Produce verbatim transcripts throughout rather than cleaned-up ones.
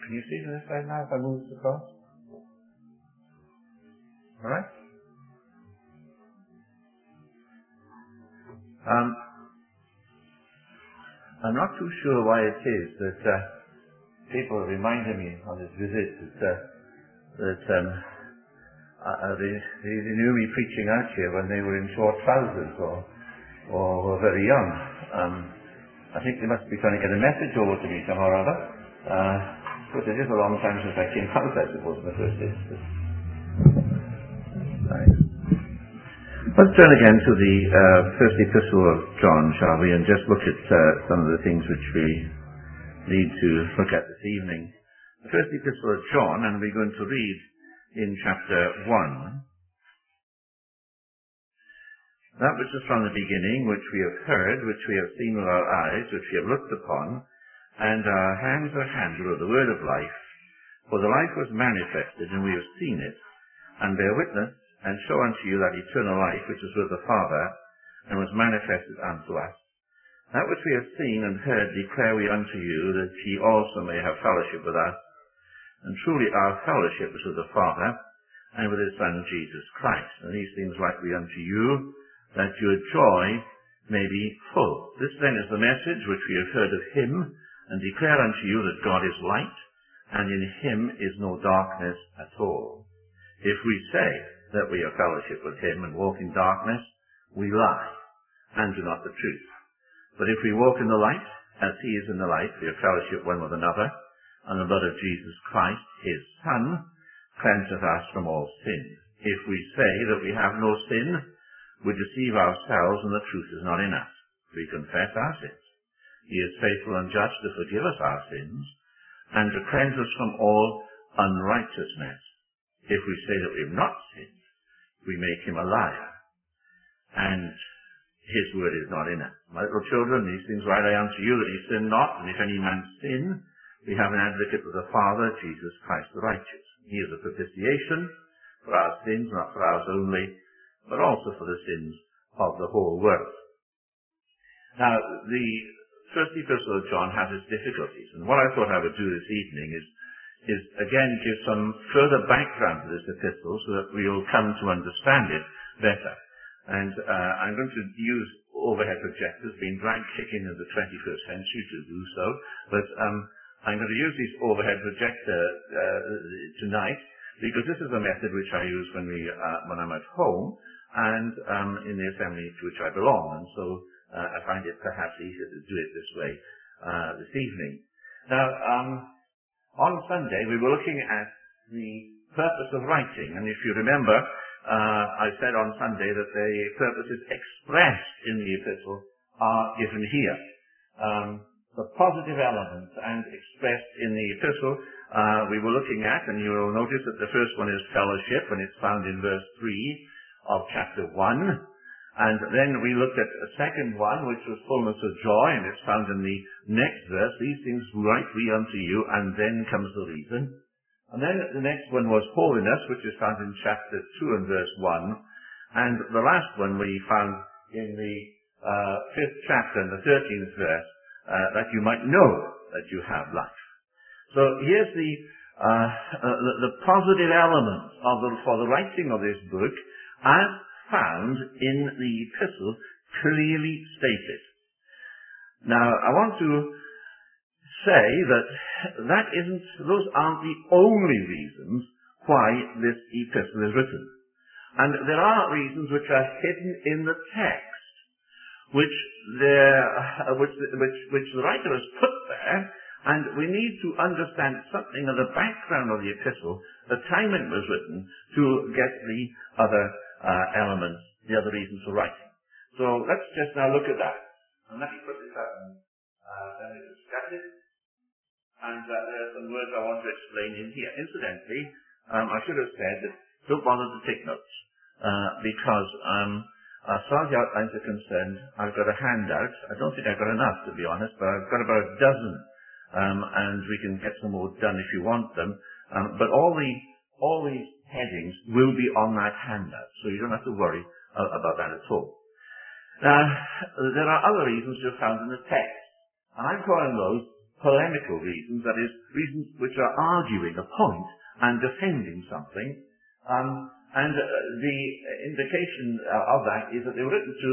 Can you see this side now if I move this across? Alright? Um, I'm not too sure why it is that uh, people reminded me on this visit that, uh, that um, uh, they, they knew me preaching out here when they were in short trousers or, or were very young. Um, I think they must be trying to get a message over to me somehow or other. Uh, but it is a long time since I came out, I suppose, in the first instance. Right. Let's turn again to the uh, first epistle of John, shall we, and just look at uh, some of the things which we need to look at this evening. The first epistle of John, and we're going to read in chapter one. That which is from the beginning, which we have heard, which we have seen with our eyes, which we have looked upon, and our hands are handled of the word of life. For the life was manifested, and we have seen it, and bear witness, and show unto you that eternal life which is with the Father, and was manifested unto us. That which we have seen and heard declare we unto you, that ye also may have fellowship with us. And truly our fellowship is with the Father, and with his Son Jesus Christ. And these things write we unto you, that your joy may be full. This then is the message which we have heard of him, and declare unto you that God is light, and in him is no darkness at all. If we say that we have fellowship with him and walk in darkness, we lie, and do not the truth. But if we walk in the light, as he is in the light, we have fellowship one with another, and the blood of Jesus Christ, his Son, cleanseth us from all sin. If we say that we have no sin, we deceive ourselves, and the truth is not in us. We confess our sins. He is faithful and just to forgive us our sins, and to cleanse us from all unrighteousness. If we say that we have not sinned, we make him a liar, and his word is not in us. My little children, these things write I unto you, that ye sin not, and if any man sin, we have an advocate with the Father, Jesus Christ the righteous. He is a propitiation for our sins, not for ours only, but also for the sins of the whole world. Now, the first epistle of John has its difficulties, and what I thought I would do this evening is, is again give some further background to this epistle so that we'll come to understand it better. And uh, I'm going to use overhead projectors, being dragged kicking in the twenty-first century to do so, but um, I'm going to use these overhead projector uh, tonight, because this is a method which I use when we uh, when I'm at home and um, in the assembly to which I belong, and so uh, I find it perhaps easier to do it this way uh, this evening. Now, um, on Sunday we were looking at the purpose of writing, and if you remember, uh, I said on Sunday that the purposes expressed in the epistle are given here. Um, the positive elements and expressed in the epistle uh, we were looking at, and you will notice that the first one is fellowship, and it's found in verse three of chapter one. And then we looked at a second one, which was fullness of joy, and it's found in the next verse. These things write we unto you, and then comes the reason. And then the next one was holiness, which is found in chapter two and verse one. And the last one we found in the uh, fifth chapter and the thirteenth verse, uh, that you might know that you have life. So here's the, uh, uh, the, the positive elements of the, for the writing of this book, as found in the epistle, clearly stated. Now, I want to say that that isn't, those aren't the only reasons why this epistle is written. And there are reasons which are hidden in the text, which the, uh, which, which, which the writer has put there, and we need to understand something of the background of the epistle, the time it was written, to get the other uh, elements, the other reasons for writing. So let's just now look at that. And let me put this up and uh, let me discuss it. And uh, there are some words I want to explain in here. Incidentally, um, I should have said that don't bother to take notes, uh, because um, as far as the outlines are concerned, I've got a handout. I don't think I've got enough, to be honest, but I've got about a dozen, um, and we can get some more done if you want them. Um, but all the all these headings will be on that handout, so you don't have to worry uh, about that at all. Now, there are other reasons which are found in the text, and I'm calling those polemical reasons, that is, reasons which are arguing a point and defending something. Um, and uh, the indication uh, of that is that they were written to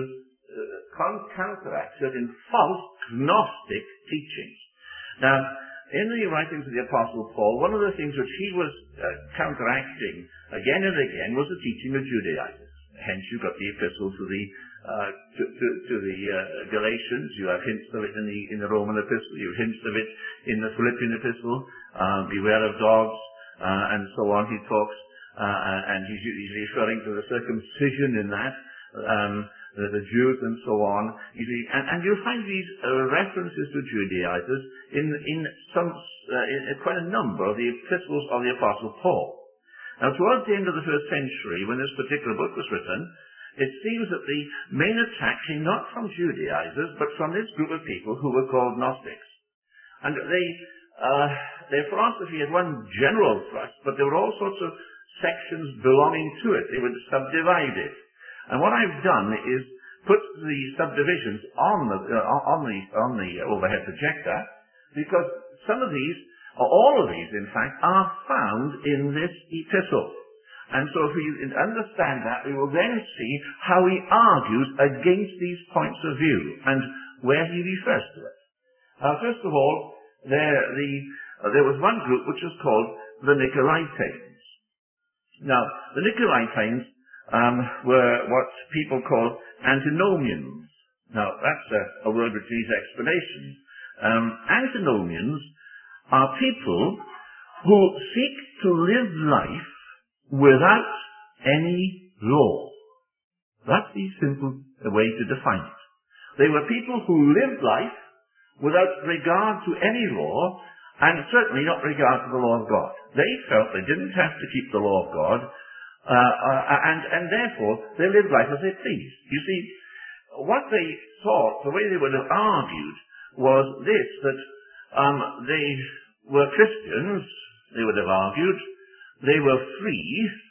uh, counteract certain false Gnostic teachings. Now, in the writings of the Apostle Paul, one of the things which he was uh, counteracting again and again was the teaching of Judaizers. Hence, you've got the epistle to the uh, to, to, to the uh, Galatians. You have hints of it in the in the Roman epistle. You have hints of it in the Philippian epistle. Uh, beware of dogs, uh, and so on. He talks, uh, and he's usually referring to the circumcision in that. Um, the, the Jews and so on. You see, and, and you'll find these uh, references to Judaizers in in some uh, in quite a number of the epistles of the Apostle Paul. Now, towards the end of the first century, when this particular book was written, it seems that the main attack came not from Judaizers, but from this group of people who were called Gnostics. And they, uh, their philosophy had one general thrust, but there were all sorts of sections belonging to it. They were subdivided. And what I've done is put the subdivisions on the, uh, on the, on the overhead projector, because some of these, or all of these, in fact, are found in this epistle. And so if we understand that, we will then see how he argues against these points of view and where he refers to it. Uh, first of all, there, the, uh, there was one group which was called the Nicolaitans. Now, the Nicolaitans um, were what people call antinomians. Now, that's a, a word which needs explanation. Um, antinomians are people who seek to live life without any law. That's the simple way to define it. They were people who lived life without regard to any law, and certainly not regard to the law of God. They felt they didn't have to keep the law of God, uh, uh, and, and therefore they lived life as they pleased. You see, what they thought, the way they would have argued, was this, that um, they were Christians, they would have argued, they were free,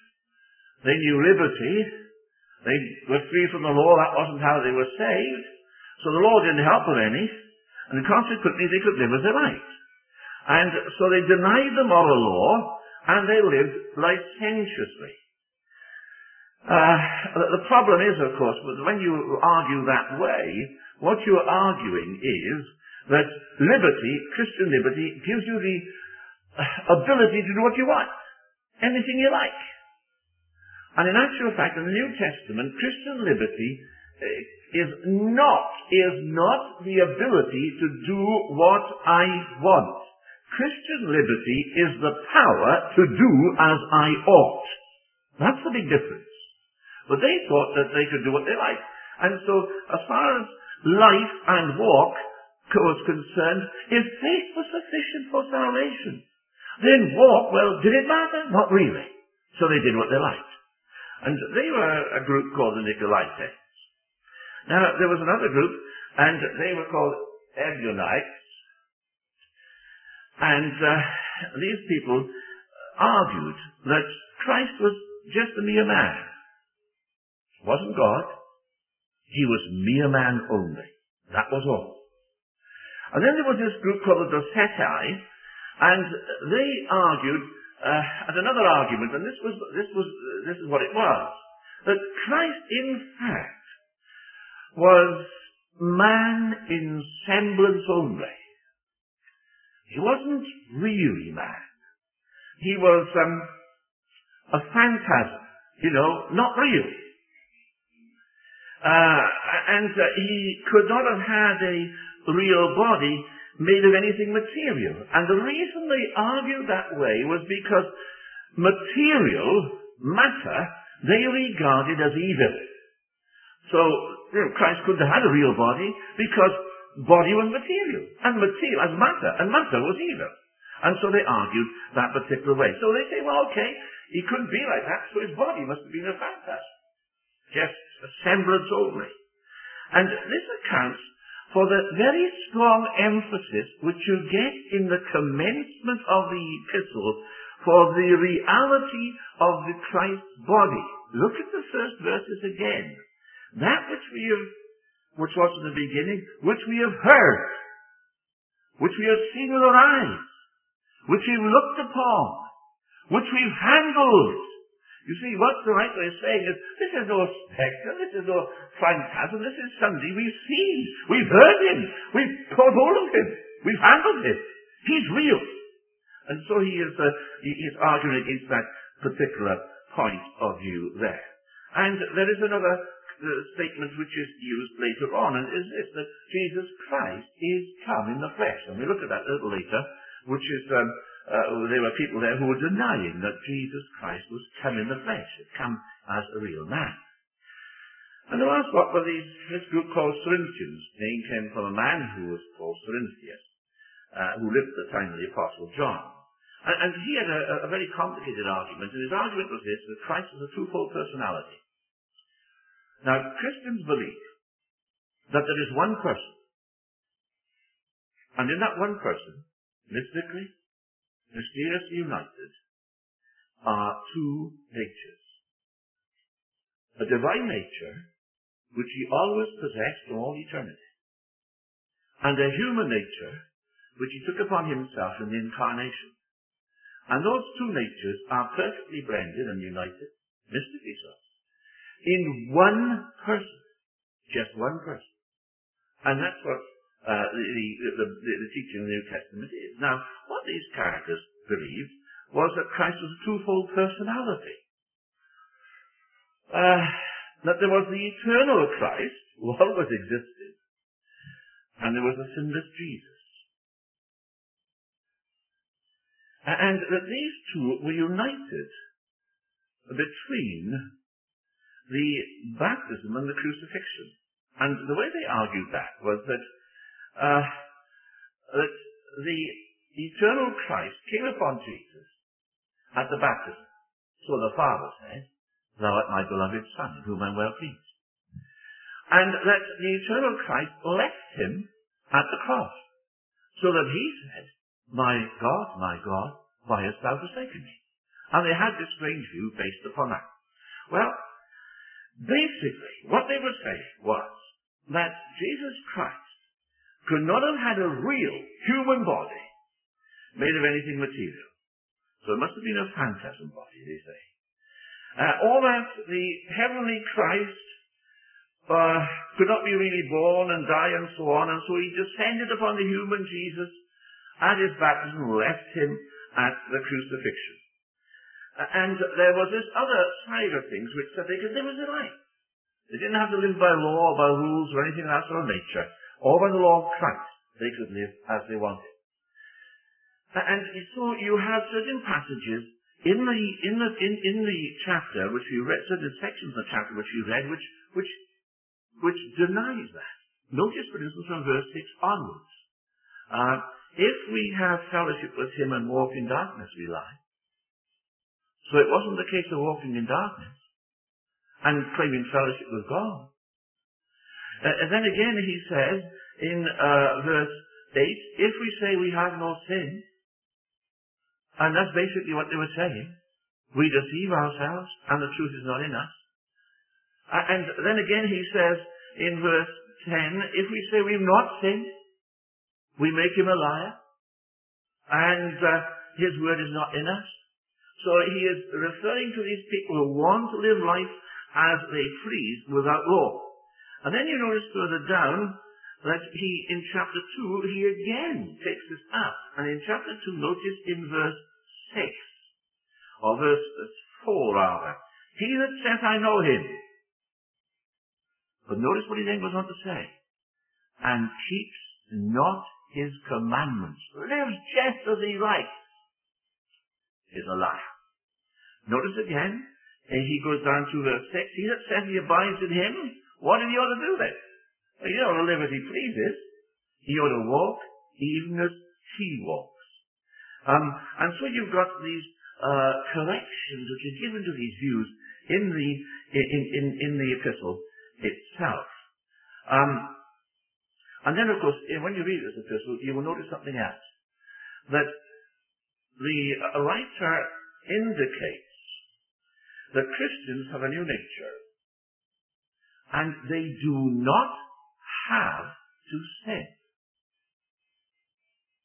they knew liberty, they were free from the law, that wasn't how they were saved, so the law didn't help them any, and consequently they could live as they liked. And so they denied the moral law, and they lived licentiously. Uh, the problem is, of course, when you argue that way, what you're arguing is that liberty, Christian liberty, gives you the ability to do what you want. Anything you like. And in actual fact, in the New Testament, Christian liberty is not, is not the ability to do what I want. Christian liberty is the power to do as I ought. That's the big difference. But they thought that they could do what they liked. And so, as far as life and walk was concerned, if faith was sufficient for salvation, then walk, well, did it matter? Not really. So they did what they liked. And they were a group called the Nicolaitans. Now, there was another group, and they were called Ebionites. And uh, these people argued that Christ was just a mere man. He wasn't God. He was mere man only. That was all. And then there was this group called the Docetai, and they argued, uh, and another argument, and this was, this was, this is what it was, that Christ, in fact, was man in semblance only. He wasn't really man. He was um, a phantasm, you know, not real. Uh, and uh, he could not have had a real body made of anything material. And the reason they argued that way was because material, matter, they regarded as evil. So, you know, Christ couldn't have had a real body because body was material, and material as matter, and matter was evil. And so they argued that particular way. So they say, well, okay, he couldn't be like that, so his body must have been a phantasm. Just a semblance only. And this accounts for the very strong emphasis which you get in the commencement of the epistle for the reality of the Christ's body. Look at the first verses again. That which we have, which was in the beginning, which we have heard, which we have seen with our eyes, which we've looked upon, which we've handled. You see, what the right way of saying is, this is no spectre, this is no phantasm, this is somebody we've seen, we've heard him, we've caught hold of him, we've handled him. He's real. And so he is, uh, he is arguing against that particular point of view there. And there is another uh, statement which is used later on, and is this, that Jesus Christ is come in the flesh. And we look at that a little later, which is, um, uh, there were people there who were denying that Jesus Christ was come in the flesh, had come as a real man. And the last lot were these, this group called Cerinthians. The name came from a man who was called Cerinthius, uh, who lived at the time of the Apostle John. And, and he had a, a very complicated argument, and his argument was this, that Christ was a twofold personality. Now, Christians believe that there is one person, and in that one person, mystically, mysteriously united, are two natures. A divine nature, which he always possessed from all eternity, and a human nature, which he took upon himself in the incarnation. And those two natures are perfectly blended and united, mystically so, in one person, just one person. And that's what uh, the, the, the, the teaching of the New Testament is. Now, what these characters believed was that Christ was a twofold personality. Uh, that there was the eternal Christ, who always existed, and there was a sinless Jesus. And that these two were united between the baptism and the crucifixion. And the way they argued that was that, uh, that the eternal Christ came upon Jesus at the baptism. So the Father said, "Thou art my beloved Son, in whom I am well pleased." And that the eternal Christ left him at the cross, so that he said, "My God, my God, why hast thou forsaken me?" And they had this strange view based upon that. Well, basically, what they were saying was that Jesus Christ could not have had a real human body made of anything material. So it must have been a phantasm body, they say. Uh, or that the heavenly Christ uh, could not be really born and die and so on, and so he descended upon the human Jesus at his baptism and left him at the crucifixion. Uh, and there was this other side of things which said they could live as they liked. They didn't have to live by law or by rules or anything of that sort of nature, or by the law of Christ. They could live as they wanted. Uh, and so you have certain passages in the in the in, in the chapter which we read, certain sections of the chapter which we read, which which which denies that. Notice, for instance, from verse six onwards. Uh, if we have fellowship with him and walk in darkness, we lie. So it wasn't the case of walking in darkness and claiming fellowship with God. Uh, and then again he says in uh, verse eight, if we say we have no sin, and that's basically what they were saying, we deceive ourselves and the truth is not in us. Uh, and then again he says in verse ten, if we say we've not sinned, we make him a liar, and uh, his word is not in us. So he is referring to these people who want to live life as they please without law. And then you notice further down that he, in chapter two, he again takes this up. And in chapter two, notice in verse six, or verse four rather, he that saith I know him. But notice what he then goes on to say. And keeps not his commandments, lives just as he likes, is a liar. Notice again, he goes down to verse six, he that says he abides in him, what did he ought to do then? He ought to live as he pleases. He ought to walk even as he walks. Um, and so you've got these uh, corrections which are given to these views in the in, in, in the epistle itself. Um, and then, of course, when you read this epistle, you will notice something else. That the writer indicates that Christians have a new nature, and they do not have to sin.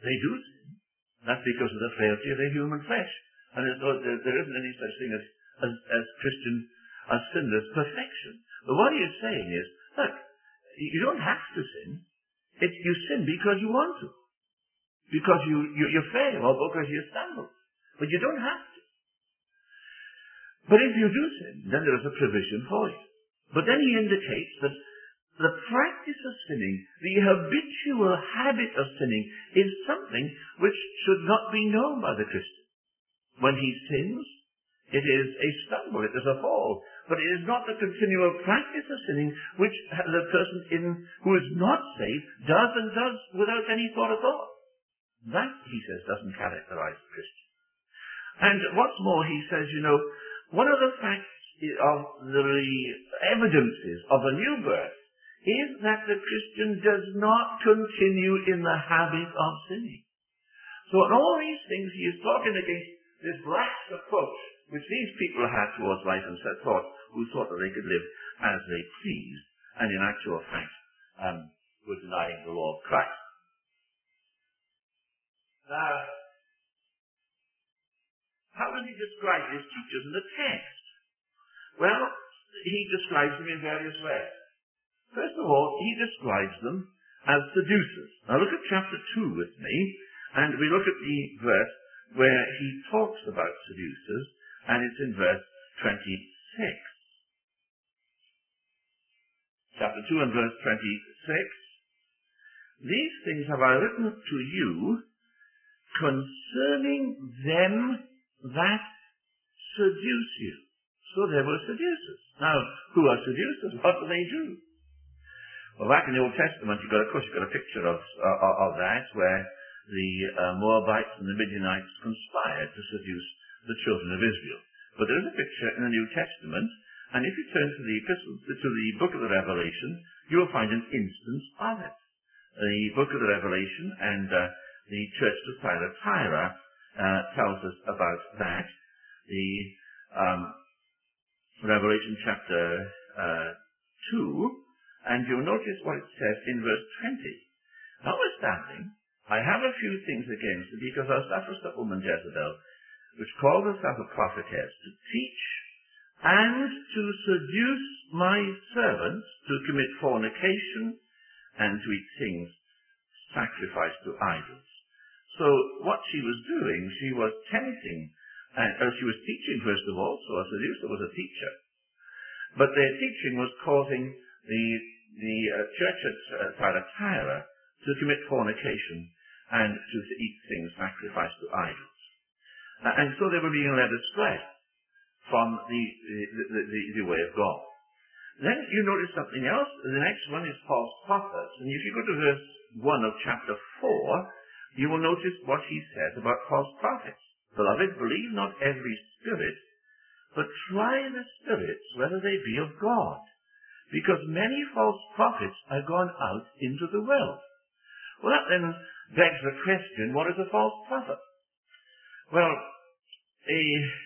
they do sin. That's because of the frailty of their human flesh. And there, there isn't any such thing as, as, as Christian, as sinless perfection. But what he is saying is, look, you don't have to sin. It, you sin because you want to. Because you, you, you fail or because you stumble. But you don't have to. But if you do sin, then there is a provision for you. But then he indicates that the practice of sinning, the habitual habit of sinning, is something which should not be known by the Christian. When he sins, it is a stumble, it is a fall. But it is not the continual practice of sinning which the person in who is not saved does and does without any thought at all. That, he says, doesn't characterize the Christian. And what's more, he says, you know, one of the facts of the evidences of a new birth is that the Christian does not continue in the habit of sinning. So in all these things, he is talking against this lax approach which these people had towards life and set thought, who thought that they could live as they pleased, and in actual fact um, were denying the law of Christ. Now, how does he describe his teachers in the text? Well, he describes them in various ways. First of all, he describes them as seducers. Now look at chapter two with me, and we look at the verse where he talks about seducers, and it's in verse twenty-six. Chapter two and verse twenty-six. These things have I written to you concerning them that seduce you. So there were seducers. Now, who are seducers? What do they do? Well, back in the Old Testament, you've got, of course, you've got a picture of, uh, of that, where the uh, Moabites and the Midianites conspired to seduce the children of Israel. But there is a picture in the New Testament, and if you turn to the epistles, to the book of the Revelation, you will find an instance of it. The book of the Revelation and uh, the church to Thyatira uh, tells us about that. The um, Revelation chapter uh, two, and you'll notice what it says in verse twenty. Notwithstanding, I have a few things against it, because thou sufferest a woman Jezebel, which called herself a prophetess, to teach and to seduce my servants to commit fornication and to eat things sacrificed to idols. So what she was doing, she was tempting, and uh, she was teaching first of all, so a seducer was a teacher. But their teaching was causing the, the uh, church at uh, Thyatira to commit fornication and to eat things sacrificed to idols. Uh, and so they were being led astray from the, the, the, the, the way of God. Then you notice something else. The next one is false prophets. And if you go to verse one of chapter four, you will notice what he says about false prophets. Beloved, believe not every spirit, but try the spirits whether they be of God, because many false prophets are gone out into the world. Well, that then begs the question, what is a false prophet? Well, a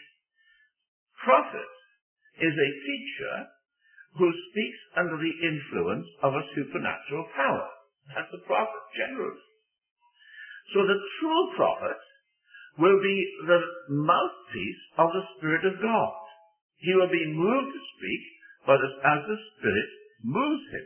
prophet is a teacher who speaks under the influence of a supernatural power. That's a prophet, generally. So the true prophet will be the mouthpiece of the Spirit of God. He will be moved to speak, but as the Spirit moves him.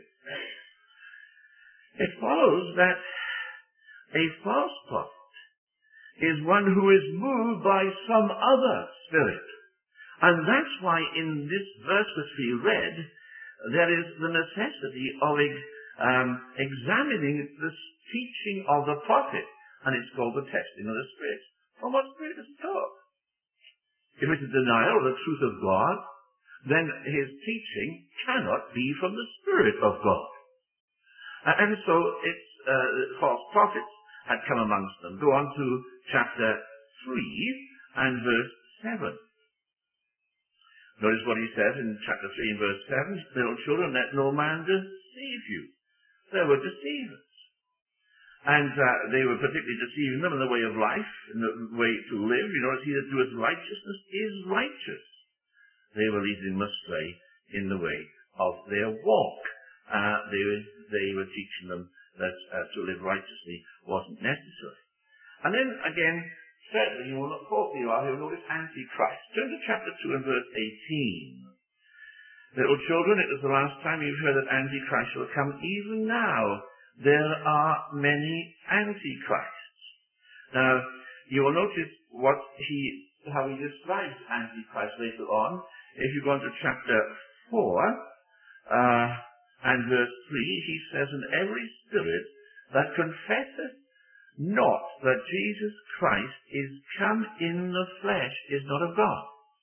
It follows that a false prophet is one who is moved by some other spirit. And that's why in this verse which we read, there is the necessity of um, examining the teaching of the prophet, and it's called the testing of the Spirit. From what spirit does he talk? If it's a denial of the truth of God, then his teaching cannot be from the Spirit of God. And so it's uh, false prophets had come amongst them. Go on to chapter three and verse seven. Notice what he says in chapter three and verse seven. Little children, let no man deceive you. There were deceivers. And uh, they were particularly deceiving them in the way of life, in the way to live. You notice he that doeth righteousness is righteous. They were leading them astray in the way of their walk. Uh, they, were, they were teaching them that uh, to live righteously wasn't necessary. And then again, thirdly, you will, fourthly, you will notice Antichrist. Turn to chapter two and verse eighteen. Little children, it was the last time you've heard that Antichrist shall come. Even now, there are many Antichrists. Now, you will notice what he, how he describes Antichrist later on. If you go into chapter four, uh, and verse three, he says, "And every spirit that confesseth not that Jesus Christ is come in the flesh is not of God."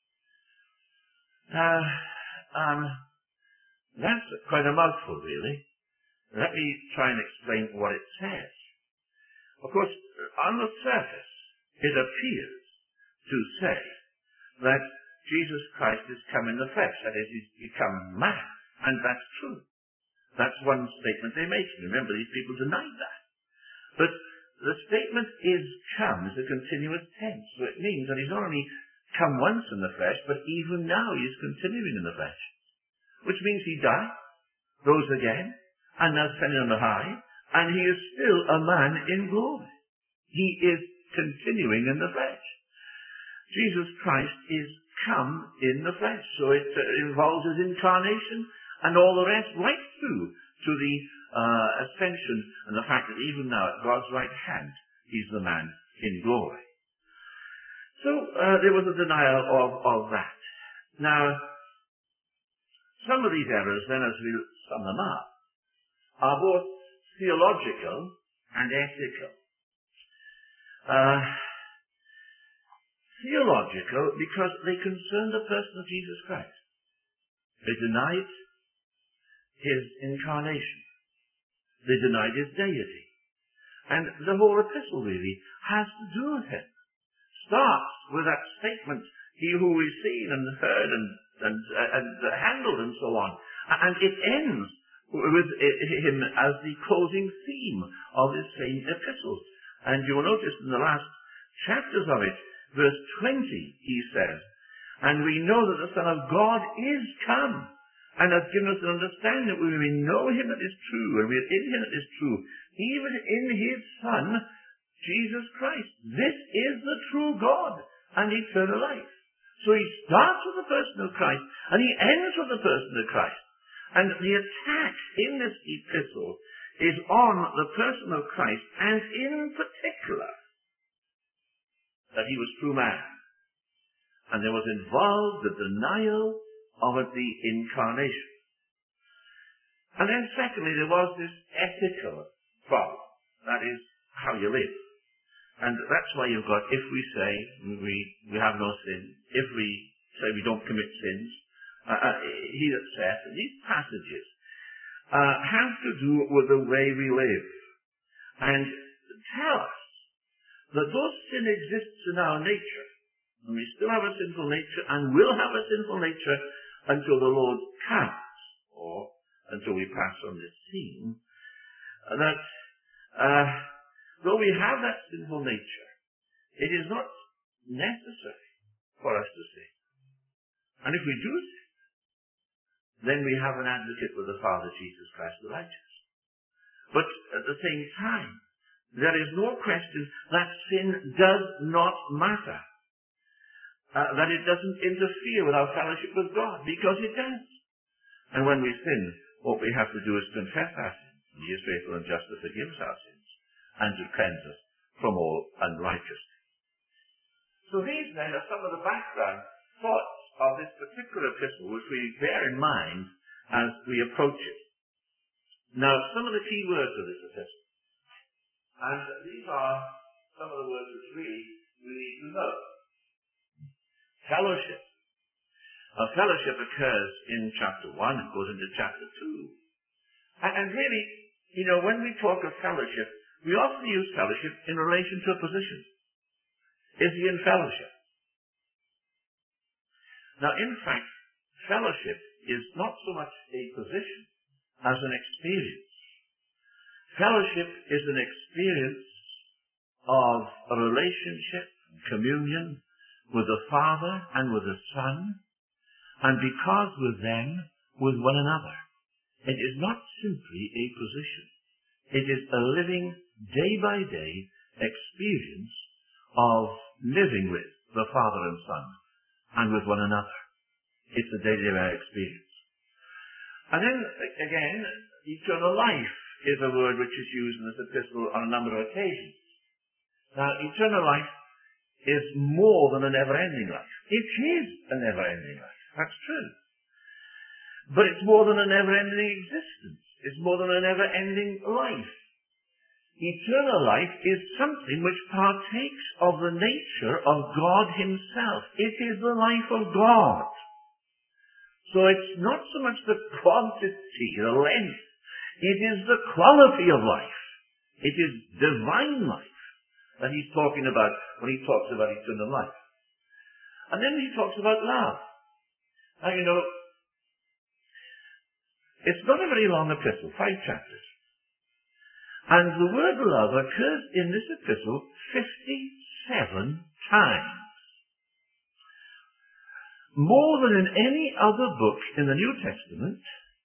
Now, um, that's quite a mouthful, really. Let me try and explain what it says. Of course, on the surface, it appears to say that Jesus Christ is come in the flesh, that is, he's become man, and that's true. That's one statement they make. Remember, these people denied that. But the statement is come is a continuous tense, so it means that he's not only come once in the flesh, but even now he's continuing in the flesh. Which means he died, rose again, and now ascended on the high, and he is still a man in glory. He is continuing in the flesh. Jesus Christ is come in the flesh, so it uh, involves his incarnation and all the rest, right through to the uh, ascension and the fact that even now at God's right hand, he's the man in glory. So uh, there was a denial of, of that. Now, some of these errors, then, as we sum them up, are both theological and ethical. Uh, theological because they concern the person of Jesus Christ. They denied his incarnation. They denied his deity. And the whole epistle really has to do with him. Starts with that statement, he who is seen and heard and, and, uh, and uh, handled and so on. And it ends with him as the closing theme of this same epistle. And you will notice in the last chapters of it, verse twenty, he says, "And we know that the Son of God is come, and hath given us an understanding that we may know him that is true, and we are in him that is true, even in his Son, Jesus Christ." This is the true God and eternal life. So he starts with the person of Christ, and he ends with the person of Christ. And the attack in this epistle is on the person of Christ, and in particular, that he was true man. And there was involved the denial of the incarnation. And then secondly, there was this ethical problem. That is, how you live. And that's why you've got, if we say we, we have no sin, if we say we don't commit sins, uh, uh, he that saith, these passages uh, have to do with the way we live. And tell us that though sin exists in our nature, and we still have a sinful nature, and will have a sinful nature until the Lord comes, or until we pass on this scene, that uh, though we have that sinful nature, it is not necessary for us to sin. And if we do sin, then we have an advocate with the Father, Jesus Christ the righteous. But at the same time, there is no question that sin does not matter. Uh, that it doesn't interfere with our fellowship with God, because it does. And when we sin, what we have to do is confess our sins. He is faithful and just to forgive us our sins and to cleanse us from all unrighteousness. So these then are some of the background thoughts of this particular epistle which we bear in mind as we approach it. Now, some of the key words of this epistle. And these are some of the words which we, we need to know. Fellowship. A fellowship occurs in chapter one and goes into chapter two. And, and really, you know, when we talk of fellowship, we often use fellowship in relation to a position. Is he in fellowship? Now, in fact, fellowship is not so much a position as an experience. Fellowship is an experience of a relationship, communion with the Father and with the Son, and because with them, with one another. It is not simply a position. It is a living, day-by-day experience of living with the Father and Son and with one another. It's a daily experience. And then, again, eternal life is a word which is used in this epistle on a number of occasions. Now, eternal life is more than a never-ending life. It is a never-ending life. That's true. But it's more than a never-ending existence. It's more than a never-ending life. Eternal life is something which partakes of the nature of God himself. It is the life of God. So it's not so much the quantity, the length. It is the quality of life. It is divine life that he's talking about when he talks about eternal life. And then he talks about love. Now, you know, it's not a very long epistle, five chapters. And the word love occurs in this epistle fifty-seven times. More than in any other book in the New Testament,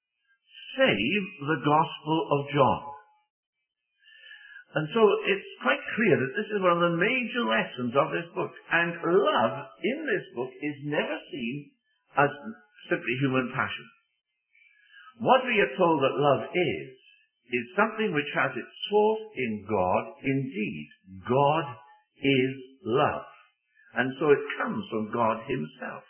save the Gospel of John. And so it's quite clear that this is one of the major lessons of this book. And love in this book is never seen as simply human passion. What we are told that love is, is something which has its source in God. Indeed, God is love. And so it comes from God himself.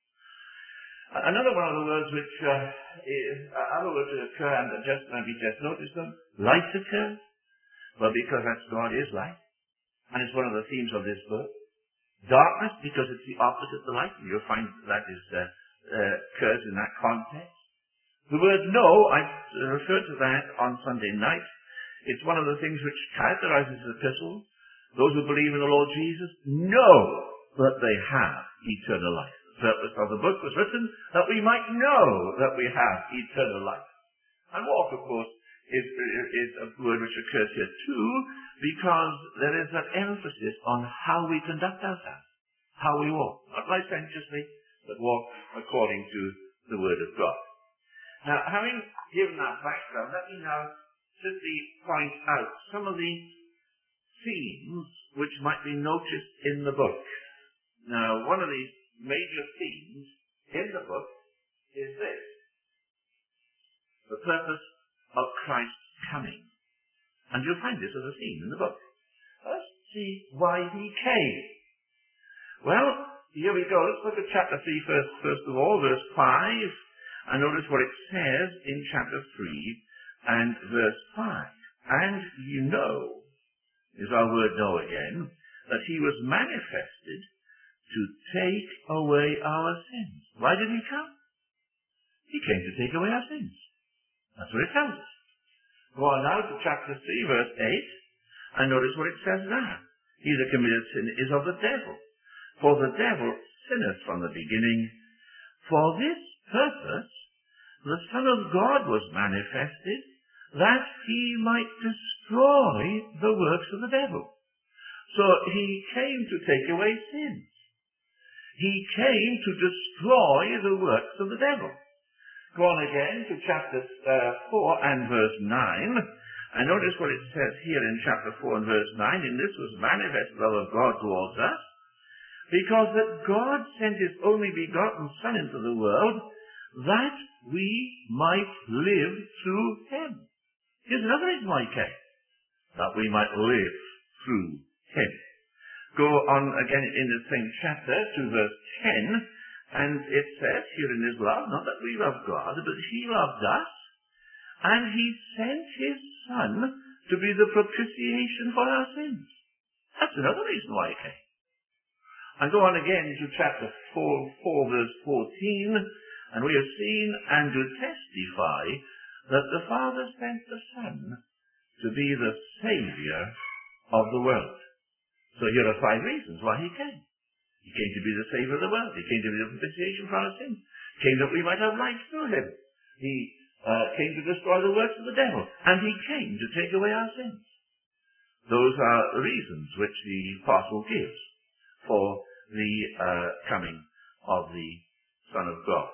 Another one of the words which, uh, is, uh, other words that occur, and just maybe just notice them, light occurs. Well, because that's God is light. And it's one of the themes of this book. Darkness, because it's the opposite to light. You'll find that is, uh, uh, occurs in that context. The word know, I referred to that on Sunday night. It's one of the things which characterizes the epistle. Those who believe in the Lord Jesus know that they have eternal life. The purpose of the book was written that we might know that we have eternal life. And walk, of course, is, is a word which occurs here too, because there is that emphasis on how we conduct ourselves, how we walk. Not licentiously, but walk according to the word of God. Now, having given that background, let me now simply point out some of the themes which might be noticed in the book. Now, one of these major themes in the book is this: the purpose of Christ's coming. And you'll find this as a theme in the book. Let's see why he came. Well, here we go. Let's look at chapter three first, first of all, verse five. And notice what it says in chapter three and verse five. And you know, is our word know again, that he was manifested to take away our sins. Why did he come? He came to take away our sins. That's what it tells us. Go on now to chapter three, verse eight, and notice what it says there. He that committeth sin is of the devil, for the devil sinneth from the beginning. For this purpose the Son of God was manifested, that he might destroy the works of the devil. So he came to take away sins. He came to destroy the works of the devil. Go on again to chapter uh, four and verse nine, and notice what it says here in chapter four and verse nine. And this was manifest the love of God towards us, because that God sent his only begotten Son into the world, that we might live through him. Here's another reason why he came: that we might live through him. Go on again in the same chapter to verse ten, and it says here in his love, not that we love God, but he loved us, and he sent his Son to be the propitiation for our sins. That's another reason why he came. And go on again to chapter four, four verse fourteen, and we have seen and do testify that the Father sent the Son to be the Savior of the world. So here are five reasons why he came. He came to be the Savior of the world. He came to be the propitiation for our sins. He came that we might have life through him. He uh, came to destroy the works of the devil. And he came to take away our sins. Those are the reasons which the apostle gives for the uh, coming of the Son of God.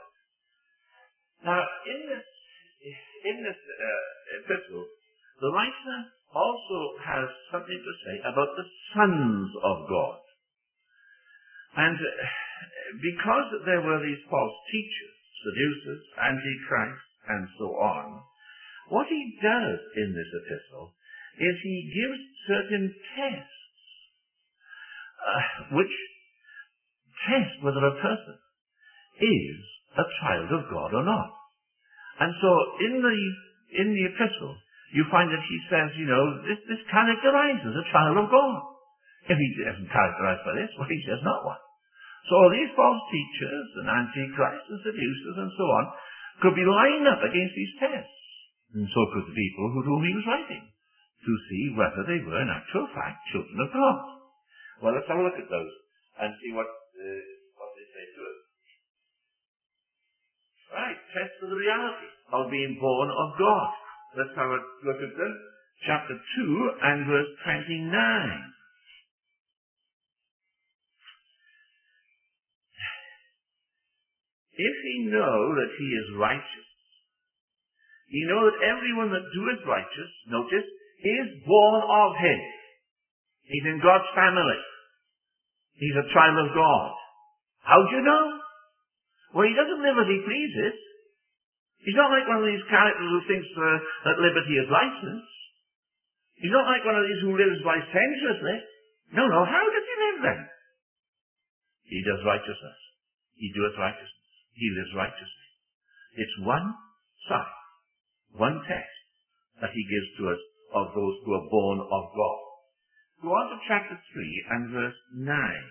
Now, in this, in this uh, epistle, the writer also has something to say about the sons of God. And because there were these false teachers, seducers, antichrists, and so on, what he does in this epistle is he gives certain tests, uh, which test whether a person is a child of God or not. And so in the in the epistle, you find that he says, you know, this, this characterizes a child of God. If he isn't characterized by this, well, he says not one. So all these false teachers and antichrists and seducers and so on could be lined up against these tests. And so could the people who whom he was writing, to see whether they were in actual fact children of God. Well, let's have a look at those and see what, uh, what they say to us. Right, test of the reality of being born of God. Let's have a look at them. Chapter two and verse twenty-nine. If ye know that he is righteous, ye know that everyone that doeth righteous, notice, is born of him. He's in God's family. He's a child of God. How do you know? Well, he doesn't live as he pleases. He's not like one of these characters who thinks uh, that liberty is license. He's not like one of these who lives licentiously. No, no. How does he live then? He does righteousness. He doeth righteousness. He lives righteously. It's one sign, one test that he gives to us of those who are born of God. Go on to chapter three and verse nine.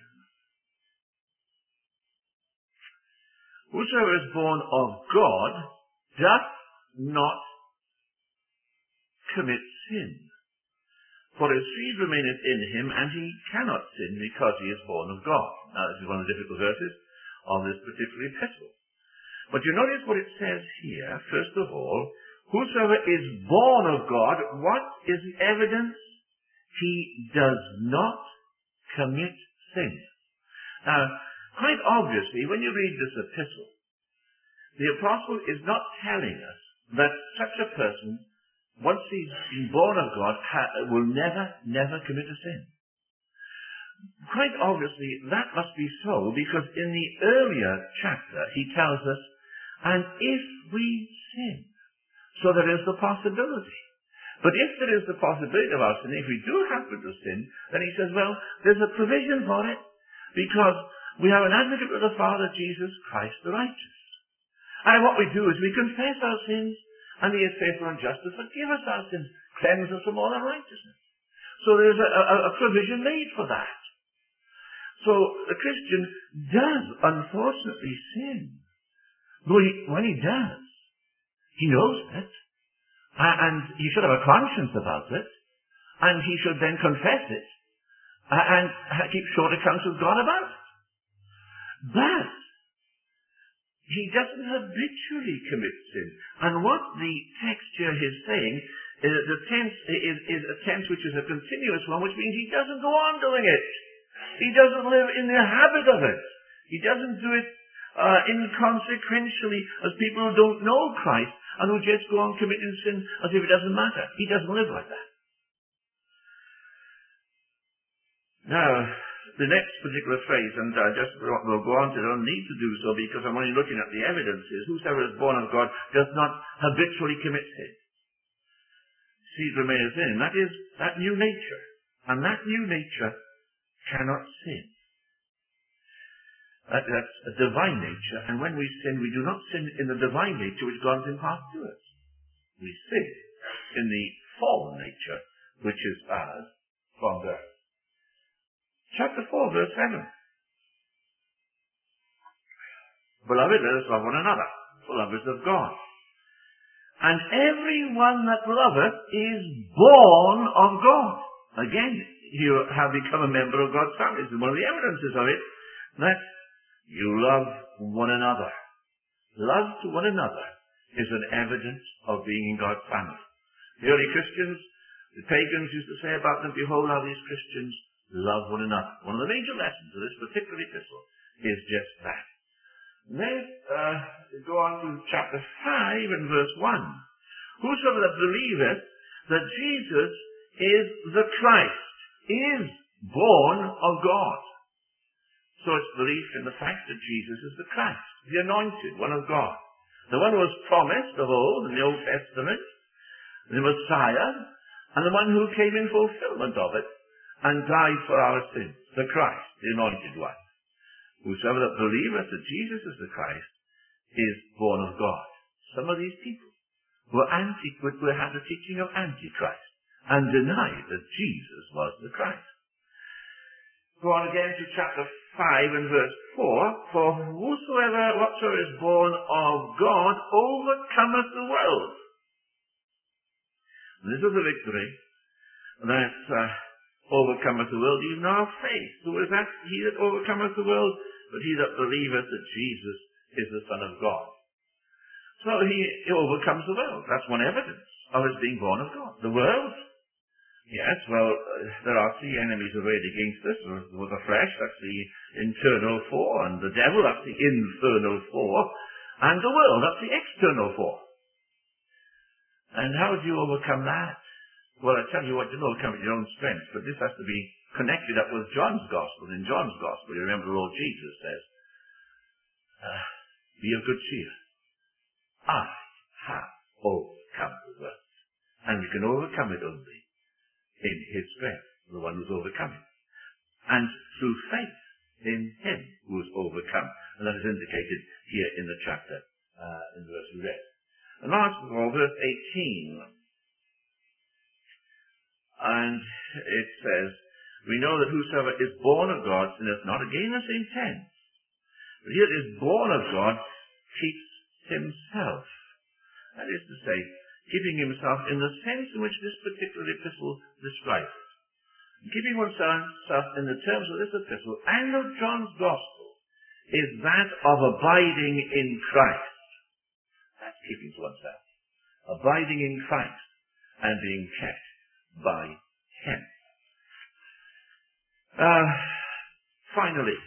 Whosoever is born of God doth not commit sin. For his seed remaineth in him, and he cannot sin because he is born of God. Now, this is one of the difficult verses of this particular epistle. But you notice what it says here, first of all, whosoever is born of God, what is the evidence? He does not commit sin. Now, quite obviously, when you read this epistle, the apostle is not telling us that such a person, once he's been born of God, ha- will never, never commit a sin. Quite obviously, that must be so, because in the earlier chapter, he tells us, and if we sin, so there is the possibility. But if there is the possibility of our sin, if we do happen to sin, then he says, well, there's a provision for it, because we have an advocate with the Father, Jesus Christ the righteous. And what we do is we confess our sins, and he is faithful and just to forgive us our sins, cleanse us from all unrighteousness. So there's a, a, a provision made for that. So the Christian does, unfortunately, sin. But he, when he does, he knows it, and he should have a conscience about it, and he should then confess it, and keep short accounts with God about it. But he doesn't habitually commit sin. And what the text here is saying, is the tense is, is a tense which is a continuous one, which means he doesn't go on doing it. He doesn't live in the habit of it. He doesn't do it uh, inconsequentially as people who don't know Christ and who just go on committing sin as if it doesn't matter. He doesn't live like that. Now, the next particular phrase, and I just will go on to it, I don't need to do so because I'm only looking at the evidences. Whosoever is born of God does not habitually commit sin. Seed remaineth in him. That is that new nature. And that new nature cannot sin. That, that's a divine nature, and when we sin, we do not sin in the divine nature which God has imparted to us. We sin in the fallen nature which is ours from birth. Chapter four, verse seven. Beloved, let us love one another, for love is of God. And everyone that loveth is born of God. Again, you have become a member of God's family. This is one of the evidences of it, that you love one another. Love to one another is an evidence of being in God's family. The early Christians, the pagans used to say about them, behold how these Christians love one another. One of the major lessons of this particular epistle is just that. Then uh, go on to chapter five and verse one. Whosoever that believeth that Jesus is the Christ, is born of God. So it's belief in the fact that Jesus is the Christ, the anointed one of God, the one who was promised of old in the Old Testament, the Messiah, and the one who came in fulfillment of it and died for our sins, the Christ, the anointed one. Whosoever that believeth that Jesus is the Christ is born of God. Some of these people were anti, would have the teaching of Antichrist and denied that Jesus was the Christ. Go on again to chapter five and verse four. For whosoever, whatsoever is born of God overcometh the world. And this is the victory that uh, overcometh the world, even our faith. Who is that? He that overcometh the world, but he that believeth that Jesus is the Son of God. So he, he overcomes the world. That's one evidence of his being born of God. The world? Yes, well, uh, there are three enemies arrayed against us. With the flesh, that's the internal four, and the devil, that's the infernal four, and the world, that's the external four. And how do you overcome that? Well, I tell you what, you don't overcome it with your own strength, but this has to be connected up with John's Gospel. In John's Gospel, you remember the Lord Jesus says, uh, be of good cheer. I have overcome the world. And you can overcome it only in his strength, the one who's overcome it. And through faith in him who is overcome. And that is indicated here in the chapter, uh, in the verse we read. And last of all, verse eighteen. And it says, we know that whosoever is born of God sinneth not. Again the same tense. But he that is born of God keeps himself. That is to say, keeping himself in the sense in which this particular epistle describes it. Keeping oneself in the terms of this epistle and of John's Gospel is that of abiding in Christ. That's keeping to oneself. Abiding in Christ and being kept by him. Uh, finally,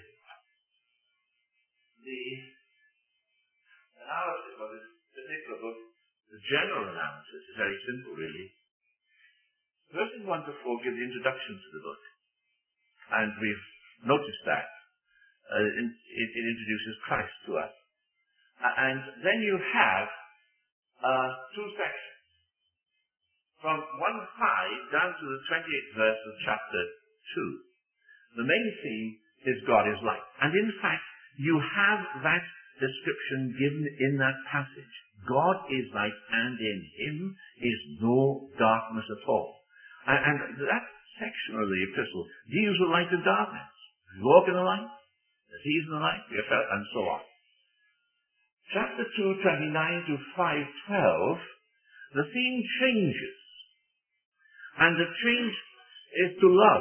the analysis of this particular book, the general analysis, is very simple, really. Verses one to four give the introduction to the book. And we've noticed that. Uh, it, it introduces Christ to us. Uh, and then you have uh, two sections. From one five down to the twenty-eighth verse of chapter two. The main theme is God is light. And in fact, you have that description given in that passage. God is light, and in him is no darkness at all. And, and that section of the epistle deals with light and darkness. You walk in the light, as he's in the light, and so on. Chapter two, twenty-nine to five twelve, the theme changes. And the change is to love.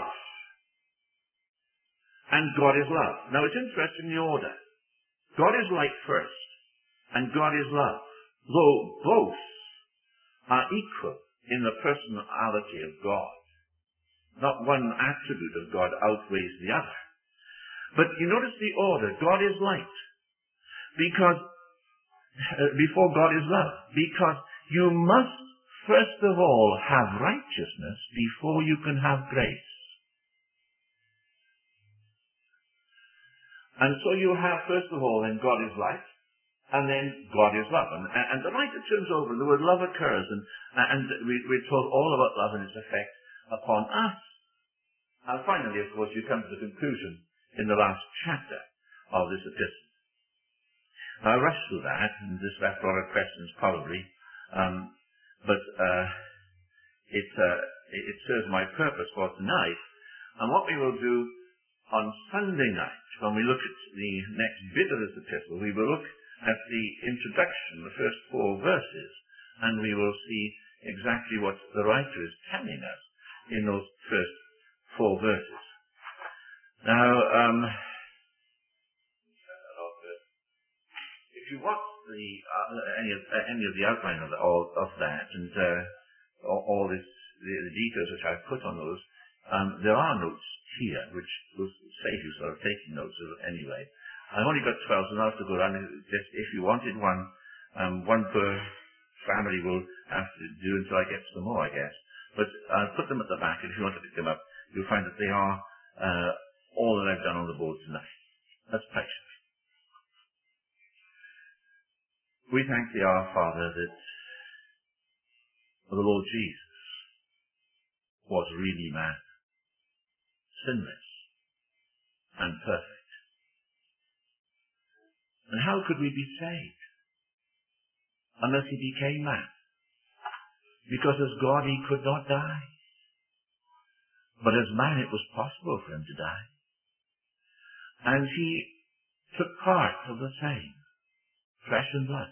And God is love. Now it's interesting the order. God is light first, and God is love. Though both are equal in the personality of God. Not one attribute of God outweighs the other. But you notice the order. God is light. Because, uh, before God is love. Because you must, first of all, have righteousness before you can have grace. And so you have, first of all, then God is light, and then God is love. And, and the light that turns over, the word love occurs, and, and we, we're told all about love and its effect upon us. And finally, of course, you come to the conclusion in the last chapter of this epistle. Now, I rushed through that, and this left a lot of questions, probably. Um, but uh, it, uh, it serves my purpose for tonight. And what we will do on Sunday night, when we look at the next bit of this epistle, we will look at the introduction, the first four verses, and we will see exactly what the writer is telling us in those first four verses. Now, um, if you want the uh, any of uh, any of the outline of, the, all, of that and uh, all, all this, the, the details which I've put on those, um, there are notes here which will save you sort of taking notes anyway. I've only got twelve, so I'll have to go around. Just if you wanted one, um, one per family will have to do until I get some more, I guess. But I'll put them at the back, and if you want to pick them up, you'll find that they are uh, all that I've done on the board tonight. Let's pray. We thank thee, our Father, that the Lord Jesus was really man, sinless and perfect. And how could we be saved unless he became man? Because as God he could not die. But as man it was possible for him to die. And he took part of the same, flesh and blood,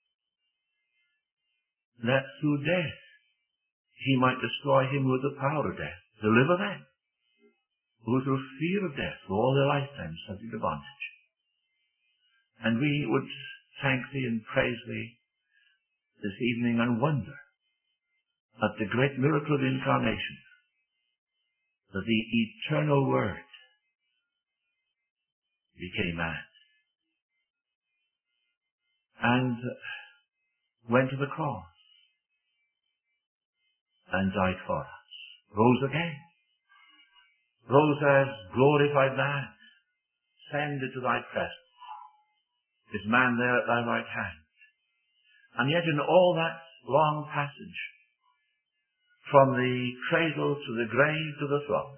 that through death he might destroy him with the power of death, deliver them who through fear of death for all their lifetime subject to bondage. And we would thank thee and praise thee this evening and wonder at the great miracle of incarnation, that the eternal Word became man and went to the cross and died for us, rose again, rose as glorified man, ascended to thy presence, is man there at thy right hand. And yet in all that long passage, from the cradle to the grave to the throne,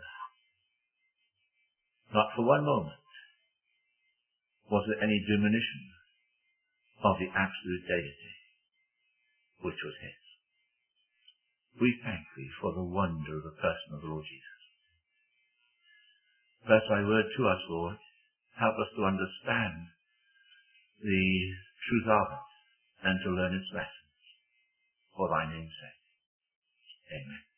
not for one moment was there any diminution of the absolute deity which was his. We thank thee for the wonder of the person of the Lord Jesus. Bless thy word to us, Lord. Help us to understand the truth of it and to learn its lessons for thy name's sake. Amen.